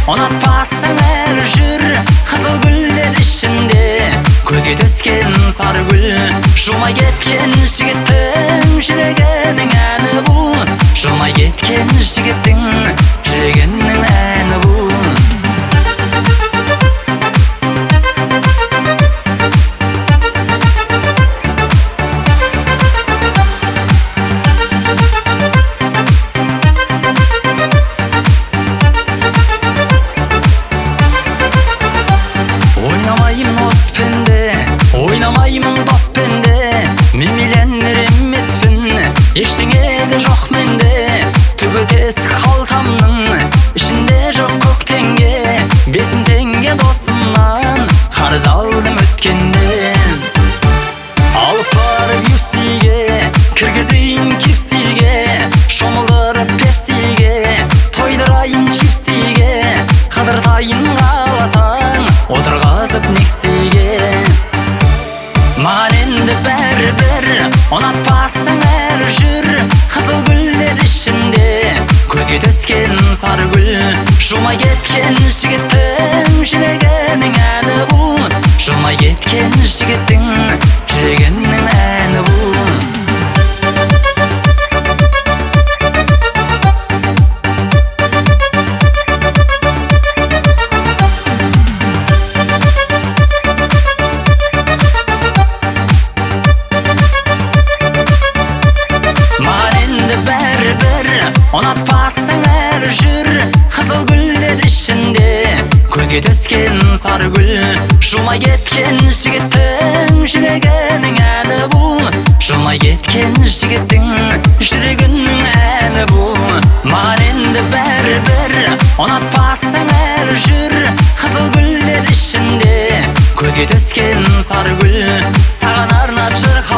Unutpassan her jür kızıl güller içinde Көзге түскен сары гүл Жумай кеткен жігіттің жүрегінің әні бұл Жумай кеткен жігіттің жүрегінің әні бұл Ойнамаймын доппенде Мен миллионер емеспін Ештеңе де жоқ менде Түбі тесік қалтамның ішінде жоқ көк теңге 5 теңге досымнан қарыз алдым өткенде Алып барып юфсиге кіргізейін кипсиге Шомылдырып пепсиге тойдырайын чипсиге қыдыртайын қаласаң отырғызып нексиге Маған енді бәрібір Ұнатпасың әр жүр Қызыл гүлдер ішінде Көзге түскен сары гүл Жумай кеткен жігіттің жүрегінің әні бұл Жумай кеткен жігіттің жүрегінің әні бұл Ұнатпасың әр жүр Қызыл гүлдер ішінде Көзге түскен сары гүл Жумай кеткен жігіттің жүрегінің әні бұл Жумай кеткен жігіттің жүрегінің әні бұл Маған енді бәрібір Ұнатпасың әр жүр Қызыл гүлдер ішінде Көзге түскен сары гүл Саған арнап жыр